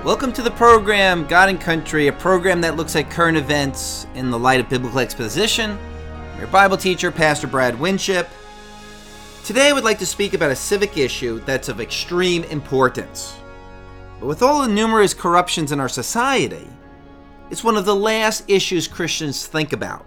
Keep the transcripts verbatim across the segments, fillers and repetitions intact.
Welcome to the program, God and Country, a program that looks at current events in the light of biblical exposition. I'm your Bible teacher, Pastor Brad Winship. Today I would like to speak about a civic issue that's of extreme importance. But with all the numerous corruptions in our society, it's one of the last issues Christians think about.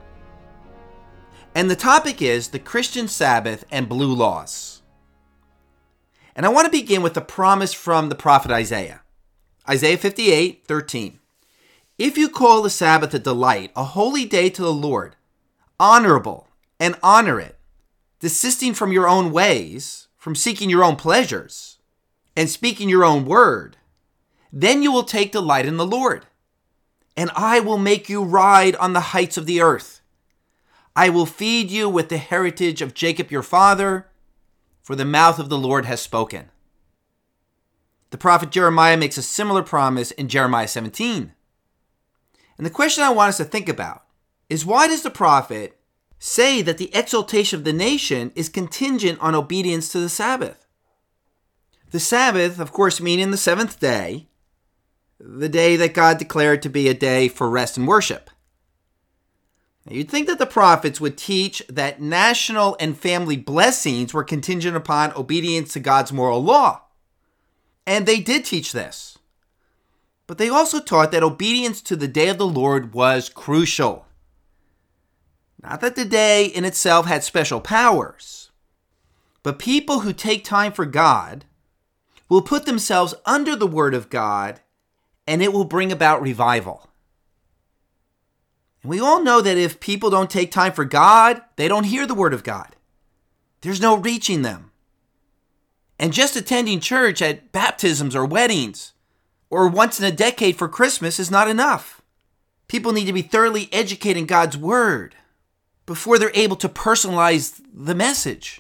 And the topic is the Christian Sabbath and blue laws. And I want to begin with a promise from the prophet Isaiah. Isaiah fifty-eight, thirteen. If you call the Sabbath a delight, a holy day to the Lord, honorable, and honor it, desisting from your own ways, from seeking your own pleasures, and speaking your own word, then you will take delight in the Lord. And I will make you ride on the heights of the earth. I will feed you with the heritage of Jacob your father, for the mouth of the Lord has spoken. The prophet Jeremiah makes a similar promise in Jeremiah seventeen. And the question I want us to think about is, why does the prophet say that the exaltation of the nation is contingent on obedience to the Sabbath? The Sabbath, of course, meaning the seventh day, the day that God declared to be a day for rest and worship. Now, you'd think that the prophets would teach that national and family blessings were contingent upon obedience to God's moral law. And they did teach this. But they also taught that obedience to the day of the Lord was crucial. Not that the day in itself had special powers, but people who take time for God will put themselves under the word of God, and it will bring about revival. And we all know that if people don't take time for God, they don't hear the word of God. There's no reaching them. And just attending church at baptisms or weddings or once in a decade for Christmas is not enough. People need to be thoroughly educated in God's word before they're able to personalize the message.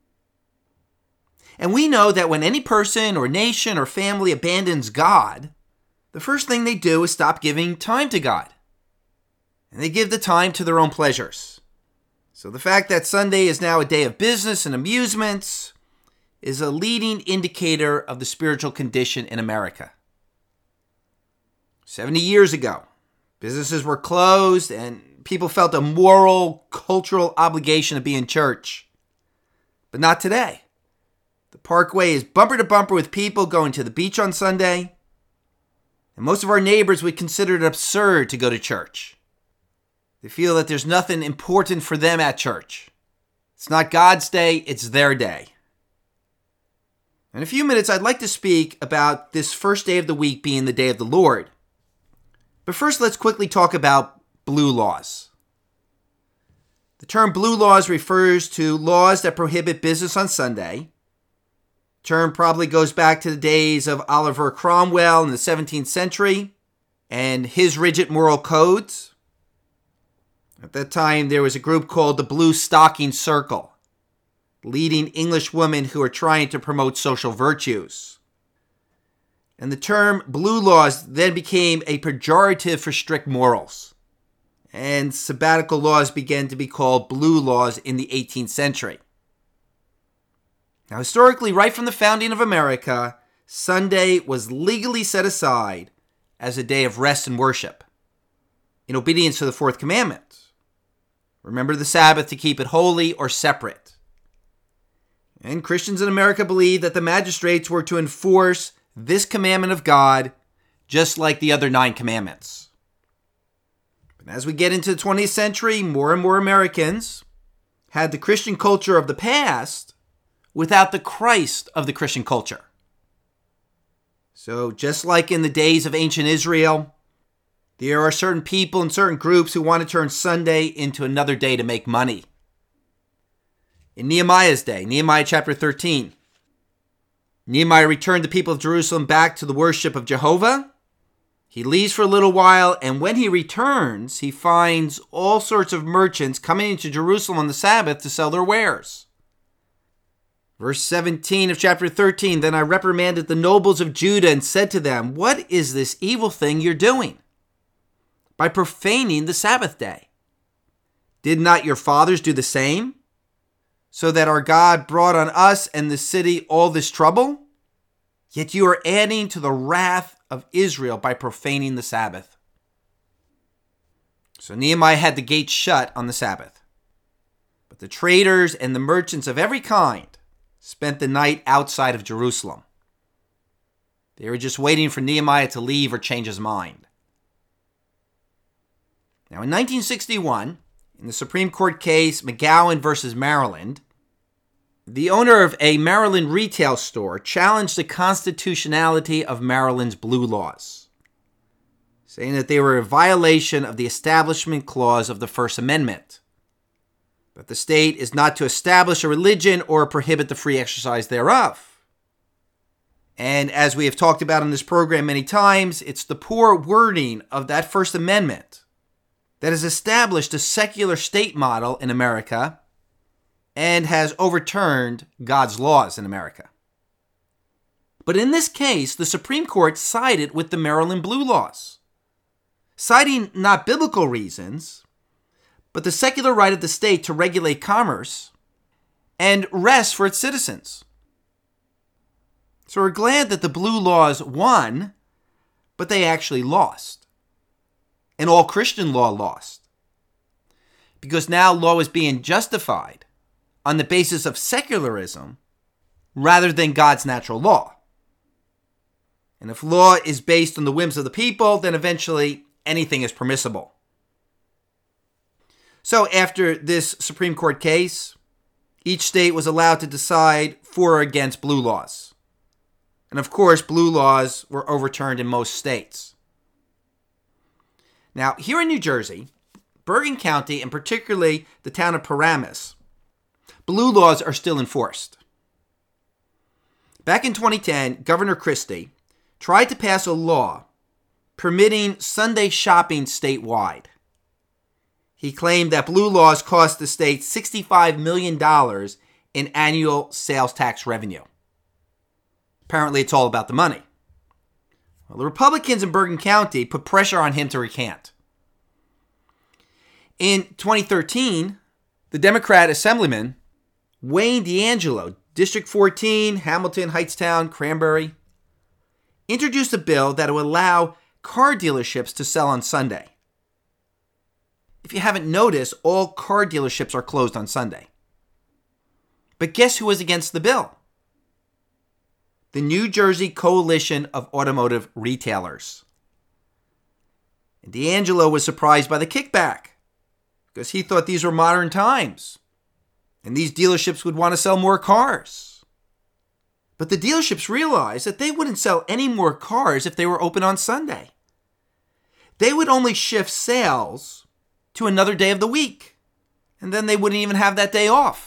And we know that when any person or nation or family abandons God, the first thing they do is stop giving time to God. And they give the time to their own pleasures. So the fact that Sunday is now a day of business and amusements is a leading indicator of the spiritual condition in America. seventy years ago, businesses were closed and people felt a moral, cultural obligation to be in church. But not today. The Parkway is bumper to bumper with people going to the beach on Sunday. And most of our neighbors would consider it absurd to go to church. They feel that there's nothing important for them at church. It's not God's day, it's their day. In a few minutes, I'd like to speak about this first day of the week being the day of the Lord. But first, let's quickly talk about blue laws. The term blue laws refers to laws that prohibit business on Sunday. The term probably goes back to the days of Oliver Cromwell in the seventeenth century and his rigid moral codes. At that time, there was a group called the Blue Stocking Circle, leading English women who are trying to promote social virtues. And the term blue laws then became a pejorative for strict morals. And sabbatical laws began to be called blue laws in the eighteenth century. Now, historically, right from the founding of America, Sunday was legally set aside as a day of rest and worship in obedience to the fourth commandment. Remember the Sabbath to keep it holy or separate. And Christians in America believe that the magistrates were to enforce this commandment of God just like the other nine commandments. But as we get into the twentieth century, more and more Americans had the Christian culture of the past without the Christ of the Christian culture. So just like in the days of ancient Israel, there are certain people and certain groups who want to turn Sunday into another day to make money. In Nehemiah's day, Nehemiah chapter thirteen, Nehemiah returned the people of Jerusalem back to the worship of Jehovah. He leaves for a little while, and when he returns, he finds all sorts of merchants coming into Jerusalem on the Sabbath to sell their wares. Verse seventeen of chapter thirteen, then I reprimanded the nobles of Judah and said to them, what is this evil thing you're doing by profaning the Sabbath day? Did not your fathers do the same? So that our God brought on us and the city all this trouble? Yet you are adding to the wrath of Israel by profaning the Sabbath. So Nehemiah had the gates shut on the Sabbath. But the traders and the merchants of every kind spent the night outside of Jerusalem. They were just waiting for Nehemiah to leave or change his mind. Now, in nineteen sixty-one, in the Supreme Court case McGowan versus Maryland, the owner of a Maryland retail store challenged the constitutionality of Maryland's blue laws, saying that they were a violation of the Establishment Clause of the First Amendment, that the state is not to establish a religion or prohibit the free exercise thereof. And as we have talked about in this program many times, it's the poor wording of that First Amendment that has established a secular state model in America and has overturned God's laws in America. But in this case, the Supreme Court sided with the Maryland blue laws, citing not biblical reasons, but the secular right of the state to regulate commerce and rest for its citizens. So we're glad that the blue laws won, but they actually lost. And all Christian law lost. Because now law is being justified on the basis of secularism rather than God's natural law. And if law is based on the whims of the people, then eventually anything is permissible. So after this Supreme Court case, each state was allowed to decide for or against blue laws. And of course, blue laws were overturned in most states. Now, here in New Jersey, Bergen County, and particularly the town of Paramus, blue laws are still enforced. Back in twenty ten, Governor Christie tried to pass a law permitting Sunday shopping statewide. He claimed that blue laws cost the state sixty-five million dollars in annual sales tax revenue. Apparently, it's all about the money. Well, the Republicans in Bergen County put pressure on him to recant. In twenty thirteen, the Democrat Assemblyman Wayne DeAngelo, District fourteen, Hamilton, Hightstown, Cranberry, introduced a bill that would allow car dealerships to sell on Sunday. If you haven't noticed, all car dealerships are closed on Sunday. But guess who was against the bill? The New Jersey Coalition of Automotive Retailers. And DeAngelo was surprised by the kickback because he thought these were modern times and these dealerships would want to sell more cars. But the dealerships realized that they wouldn't sell any more cars if they were open on Sunday. They would only shift sales to another day of the week, and then they wouldn't even have that day off.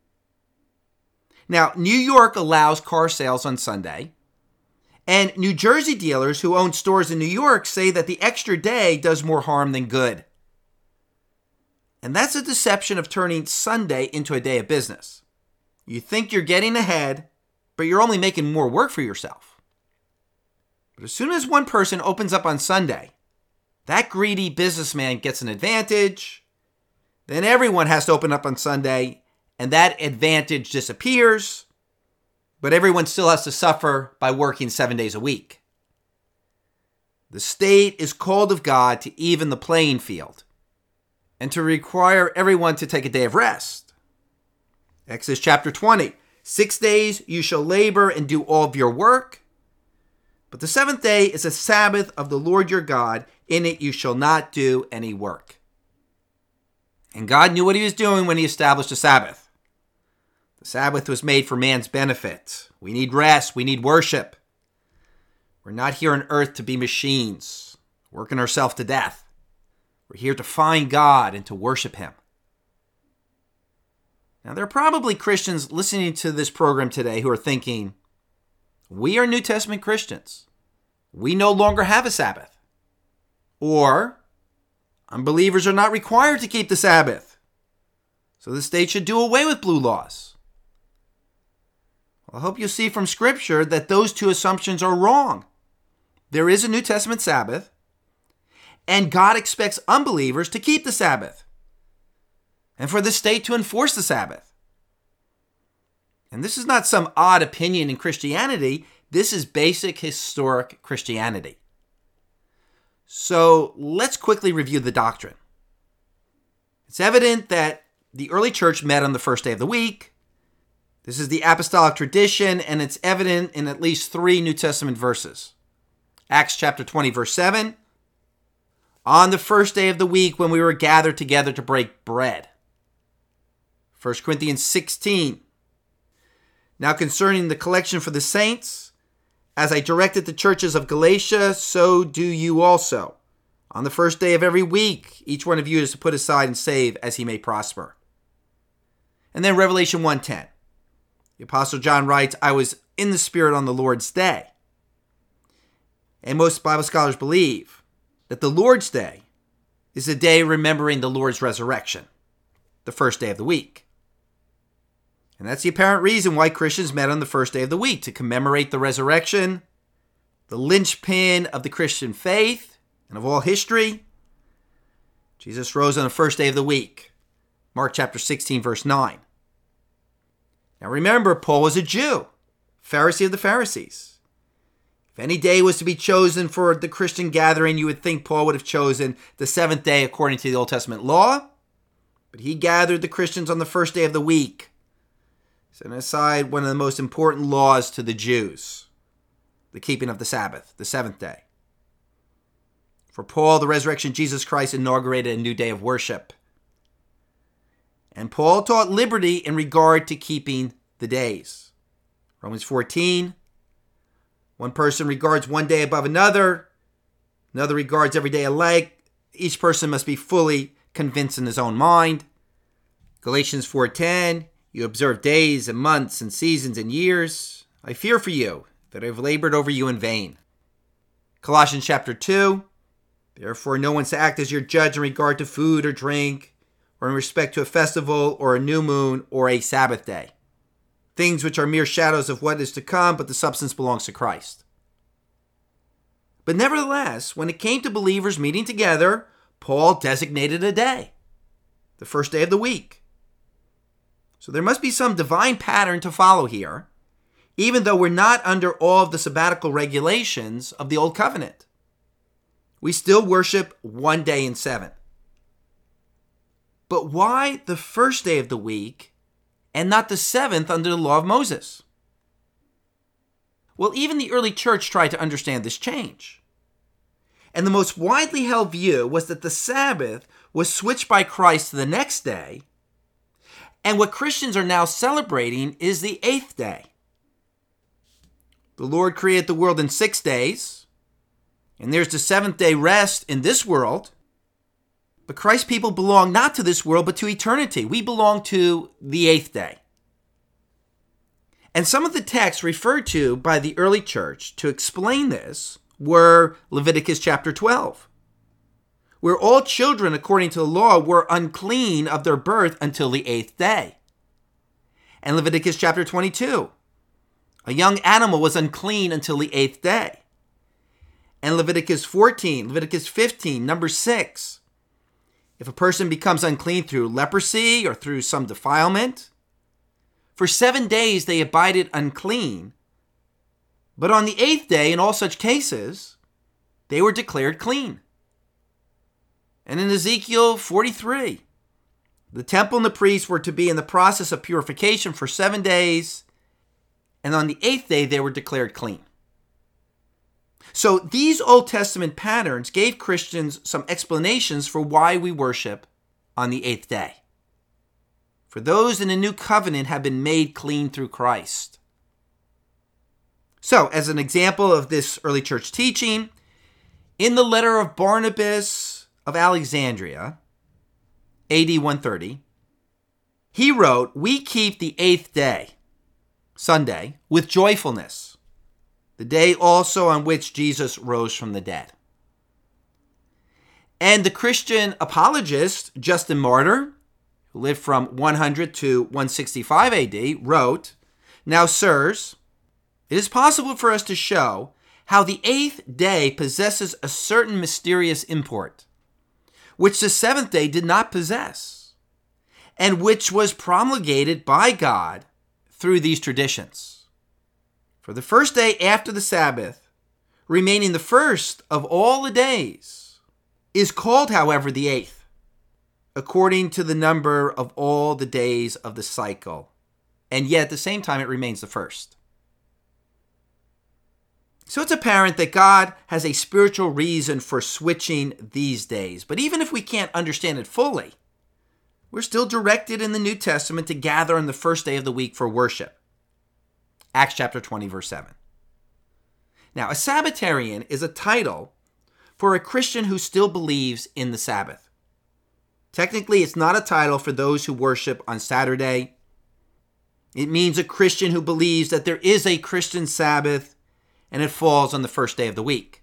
Now, New York allows car sales on Sunday, and New Jersey dealers who own stores in New York say that the extra day does more harm than good. And that's a deception of turning Sunday into a day of business. You think you're getting ahead, but you're only making more work for yourself. But as soon as one person opens up on Sunday, that greedy businessman gets an advantage, then everyone has to open up on Sunday, and that advantage disappears, but everyone still has to suffer by working seven days a week. The state is called of God to even the playing field and to require everyone to take a day of rest. Exodus chapter twenty, six days you shall labor and do all of your work, but the seventh day is a Sabbath of the Lord your God. In it you shall not do any work. And God knew what he was doing when he established a Sabbath. The Sabbath was made for man's benefit. We need rest. We need worship. We're not here on earth to be machines, working ourselves to death. We're here to find God and to worship him. Now, there are probably Christians listening to this program today who are thinking, we are New Testament Christians. We no longer have a Sabbath. Or, unbelievers are not required to keep the Sabbath, so the state should do away with blue laws. Well, I hope you see from Scripture that those two assumptions are wrong. There is a New Testament Sabbath, and God expects unbelievers to keep the Sabbath, and for the state to enforce the Sabbath. And this is not some odd opinion in Christianity. This is basic historic Christianity. So let's quickly review the doctrine. It's evident that the early church met on the first day of the week. This is the apostolic tradition, and it's evident in at least three New Testament verses. Acts chapter twenty, verse seven. On the first day of the week when we were gathered together to break bread. First Corinthians sixteen. Now concerning the collection for the saints, as I directed the churches of Galatia, so do you also. On the first day of every week, each one of you is to put aside and save as he may prosper. And then Revelation one ten. The Apostle John writes, I was in the Spirit on the Lord's day. And most Bible scholars believe that the Lord's Day is a day remembering the Lord's resurrection, the first day of the week. And that's the apparent reason why Christians met on the first day of the week, to commemorate the resurrection, the linchpin of the Christian faith and of all history. Jesus rose on the first day of the week, Mark chapter sixteen, verse nine. Now remember, Paul was a Jew, Pharisee of the Pharisees. If any day was to be chosen for the Christian gathering, you would think Paul would have chosen the seventh day according to the Old Testament law. But he gathered the Christians on the first day of the week, setting aside one of the most important laws to the Jews, the keeping of the Sabbath, the seventh day. For Paul, the resurrection of Jesus Christ inaugurated a new day of worship. And Paul taught liberty in regard to keeping the days. Romans fourteen. One person regards one day above another. Another regards every day alike. Each person must be fully convinced in his own mind. Galatians four ten. You observe days and months and seasons and years. I fear for you that I have labored over you in vain. Colossians chapter two. Therefore no one's to act as your judge in regard to food or drink, or in respect to a festival or a new moon or a Sabbath day. Things which are mere shadows of what is to come, but the substance belongs to Christ. But nevertheless, when it came to believers meeting together, Paul designated a day, the first day of the week. So there must be some divine pattern to follow here, even though we're not under all of the sabbatical regulations of the Old Covenant. We still worship one day in seven. But why the first day of the week and not the seventh under the law of Moses? Well, even the early church tried to understand this change. And the most widely held view was that the Sabbath was switched by Christ to the next day, and what Christians are now celebrating is the eighth day. The Lord created the world in six days, and there's the seventh day rest in this world. But Christ's people belong not to this world, but to eternity. We belong to the eighth day. And some of the texts referred to by the early church to explain this were Leviticus chapter twelve, where all children, according to the law, were unclean of their birth until the eighth day. And Leviticus chapter twenty-two, a young animal was unclean until the eighth day. And Leviticus fourteen, Leviticus fifteen, number six, if a person becomes unclean through leprosy or through some defilement, for seven days they abided unclean. But on the eighth day, in all such cases, they were declared clean. And in Ezekiel forty-three, the temple and the priests were to be in the process of purification for seven days, and on the eighth day they were declared clean. So these Old Testament patterns gave Christians some explanations for why we worship on the eighth day. For those in the new covenant have been made clean through Christ. So, as an example of this early church teaching, in the letter of Barnabas of Alexandria, A D one thirty, he wrote, "We keep the eighth day, Sunday, with joyfulness, the day also on which Jesus rose from the dead." And the Christian apologist, Justin Martyr, who lived from one hundred to one sixty-five A D, wrote, "Now, sirs, it is possible for us to show how the eighth day possesses a certain mysterious import, which the seventh day did not possess, and which was promulgated by God through these traditions. For the first day after the Sabbath, remaining the first of all the days, is called, however, the eighth, according to the number of all the days of the cycle. And yet at the same time, it remains the first. So it's apparent that God has a spiritual reason for switching these days. But even if we can't understand it fully, we're still directed in the New Testament to gather on the first day of the week for worship. Acts chapter twenty, verse seven. Now, a Sabbatarian is a title for a Christian who still believes in the Sabbath. Technically, it's not a title for those who worship on Saturday. It means a Christian who believes that there is a Christian Sabbath and it falls on the first day of the week.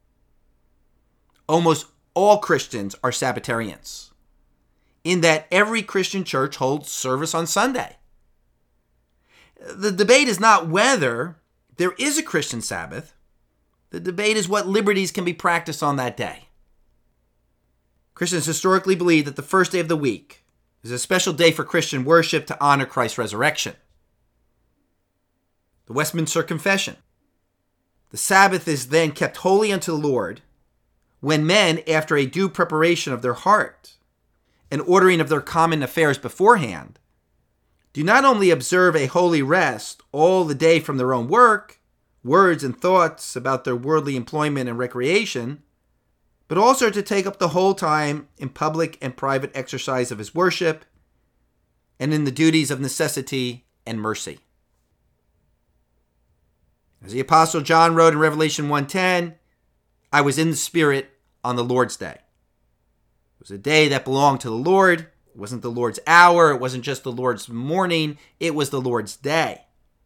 Almost all Christians are Sabbatarians, in that every Christian church holds service on Sunday. The debate is not whether there is a Christian Sabbath. The debate is what liberties can be practiced on that day. Christians historically believe that the first day of the week is a special day for Christian worship to honor Christ's resurrection. The Westminster Confession. The Sabbath is then kept holy unto the Lord when men, after a due preparation of their heart and ordering of their common affairs beforehand, do not only observe a holy rest all the day from their own work, words and thoughts about their worldly employment and recreation, but also to take up the whole time in public and private exercise of his worship and in the duties of necessity and mercy. As the Apostle John wrote in Revelation one ten, I was in the Spirit on the Lord's day. It was a day that belonged to the Lord. It wasn't the Lord's hour. It wasn't just the Lord's morning. It was the Lord's day.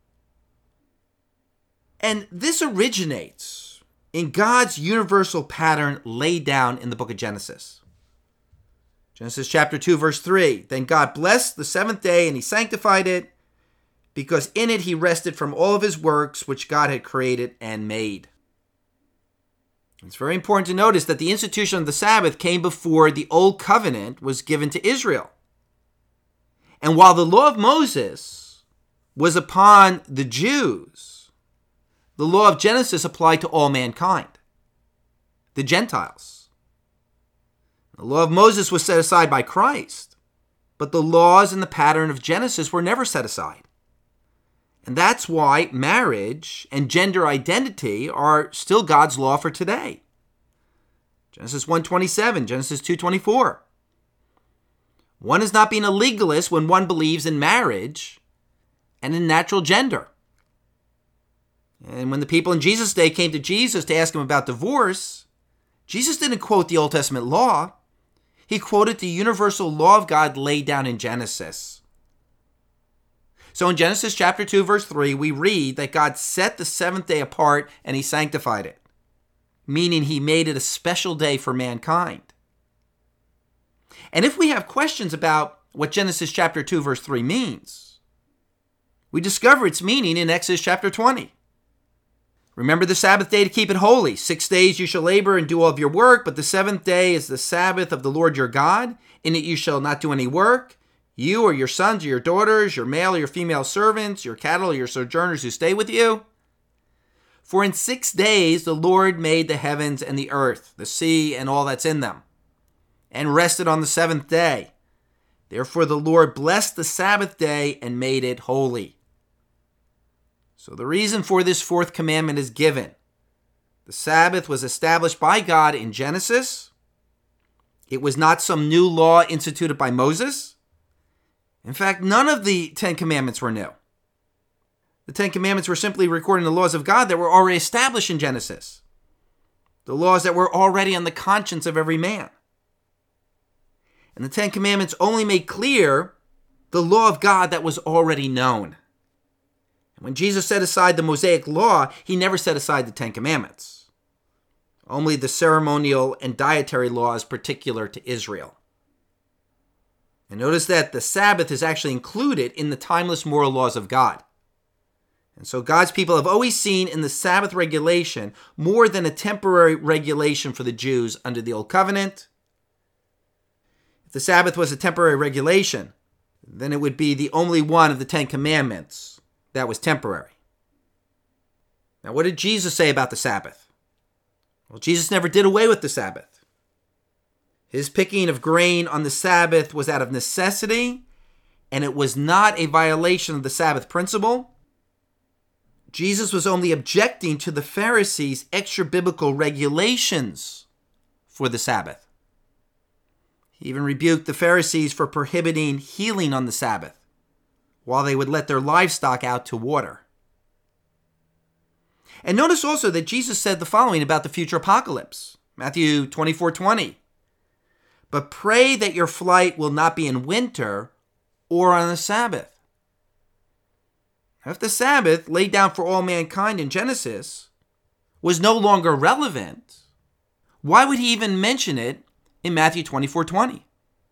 And this originates in God's universal pattern laid down in the book of Genesis. Genesis chapter two, verse three. Then God blessed the seventh day and he sanctified it, because in it he rested from all of his works which God had created and made. It's very important to notice that the institution of the Sabbath came before the Old Covenant was given to Israel. And while the law of Moses was upon the Jews, the law of Genesis applied to all mankind, the Gentiles. The law of Moses was set aside by Christ, but the laws and the pattern of Genesis were never set aside. And that's why marriage and gender identity are still God's law for today. Genesis one twenty-seven, Genesis two twenty-four. One is not being a legalist when one believes in marriage and in natural gender. And when the people in Jesus' day came to Jesus to ask him about divorce, Jesus didn't quote the Old Testament law. He quoted the universal law of God laid down in Genesis. So in Genesis chapter two, verse three, we read that God set the seventh day apart and he sanctified it, meaning he made it a special day for mankind. And if we have questions about what Genesis chapter two, verse three means, we discover its meaning in Exodus chapter twenty. Remember the Sabbath day to keep it holy. Six days you shall labor and do all of your work, but the seventh day is the Sabbath of the Lord your God. In it you shall not do any work. You or your sons or your daughters, your male or your female servants, your cattle or your sojourners who stay with you. For in six days the Lord made the heavens and the earth, the sea and all that's in them, and rested on the seventh day. Therefore the Lord blessed the Sabbath day and made it holy. So the reason for this fourth commandment is given. The Sabbath was established by God in Genesis. It was not some new law instituted by Moses. In fact, none of the Ten Commandments were new. The Ten Commandments were simply recording the laws of God that were already established in Genesis. The laws that were already on the conscience of every man. And the Ten Commandments only made clear the law of God that was already known. And when Jesus set aside the Mosaic law, he never set aside the Ten Commandments. Only the ceremonial and dietary laws particular to Israel. And notice that the Sabbath is actually included in the timeless moral laws of God. And so God's people have always seen in the Sabbath regulation more than a temporary regulation for the Jews under the Old Covenant. If the Sabbath was a temporary regulation, then it would be the only one of the Ten Commandments that was temporary. Now, what did Jesus say about the Sabbath? Well, Jesus never did away with the Sabbath. His picking of grain on the Sabbath was out of necessity, and it was not a violation of the Sabbath principle. Jesus was only objecting to the Pharisees' extra-biblical regulations for the Sabbath. He even rebuked the Pharisees for prohibiting healing on the Sabbath, while they would let their livestock out to water. And notice also that Jesus said the following about the future apocalypse. Matthew twenty-four twenty. But pray that your flight will not be in winter or on the Sabbath. If the Sabbath, laid down for all mankind in Genesis, was no longer relevant, why would he even mention it in Matthew twenty-four twenty?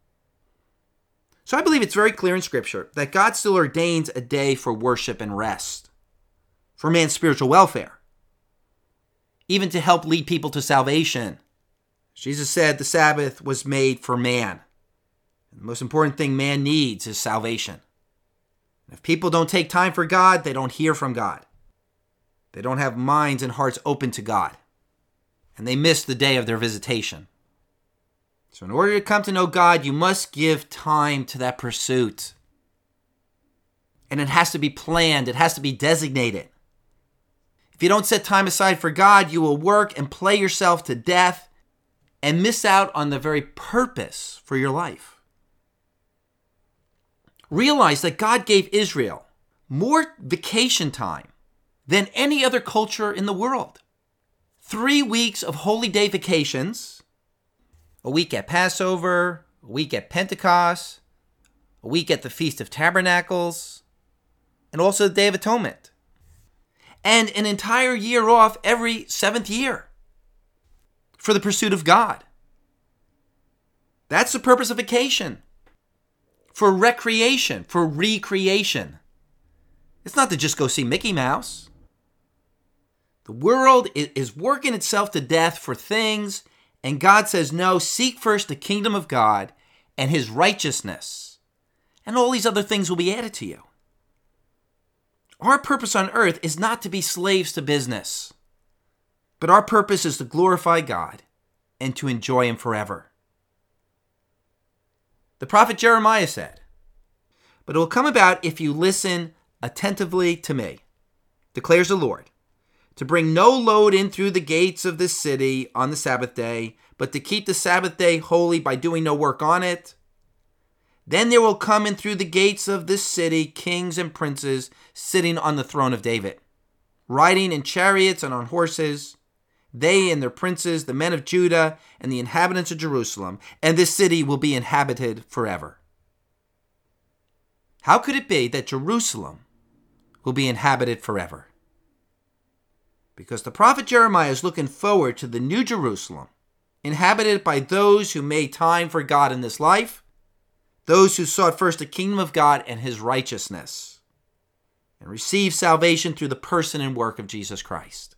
So I believe it's very clear in Scripture that God still ordains a day for worship and rest, for man's spiritual welfare, even to help lead people to salvation. Jesus said the Sabbath was made for man. The most important thing man needs is salvation. If people don't take time for God, they don't hear from God. They don't have minds and hearts open to God. And they miss the day of their visitation. So in order to come to know God, you must give time to that pursuit. And it has to be planned. It has to be designated. If you don't set time aside for God, you will work and play yourself to death and miss out on the very purpose for your life. Realize that God gave Israel more vacation time than any other culture in the world. Three weeks of holy day vacations, a week at Passover, a week at Pentecost, a week at the Feast of Tabernacles, and also the Day of Atonement. And an entire year off every seventh year for the pursuit of God. That's the purpose of vacation. For recreation, for recreation. It's not to just go see Mickey Mouse. The world is working itself to death for things, and God says, no, seek first the kingdom of God and his righteousness, and all these other things will be added to you. Our purpose on earth is not to be slaves to business, but our purpose is to glorify God and to enjoy him forever. The prophet Jeremiah said, but it will come about if you listen attentively to me, declares the Lord, to bring no load in through the gates of this city on the Sabbath day, but to keep the Sabbath day holy by doing no work on it. Then there will come in through the gates of this city kings and princes sitting on the throne of David, riding in chariots and on horses, they and their princes, the men of Judah and the inhabitants of Jerusalem, and this city will be inhabited forever. How could it be that Jerusalem will be inhabited forever? Because the prophet Jeremiah is looking forward to the new Jerusalem, inhabited by those who made time for God in this life, those who sought first the kingdom of God and his righteousness, and received salvation through the person and work of Jesus Christ.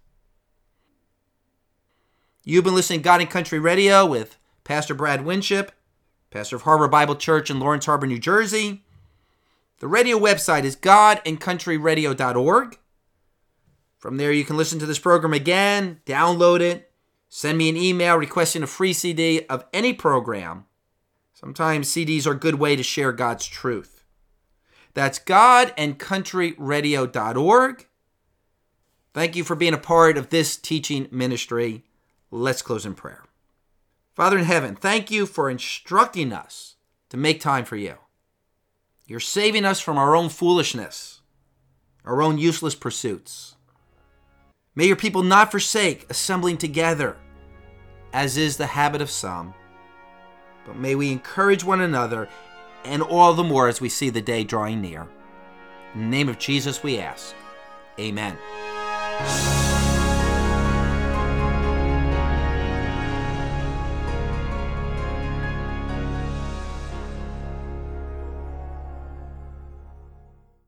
You've been listening to God and Country Radio with Pastor Brad Winship, pastor of Harbor Bible Church in Lawrence Harbor, New Jersey. The radio website is god and country radio dot org. From there, you can listen to this program again, download it, send me an email requesting a free C D of any program. Sometimes C Ds are a good way to share God's truth. That's god and country radio dot org. Thank you for being a part of this teaching ministry. Let's close in prayer. Father in heaven, thank you for instructing us to make time for you. You're saving us from our own foolishness, our own useless pursuits. May your people not forsake assembling together, as is the habit of some, but may we encourage one another, and all the more as we see the day drawing near. In the name of Jesus we ask. Amen.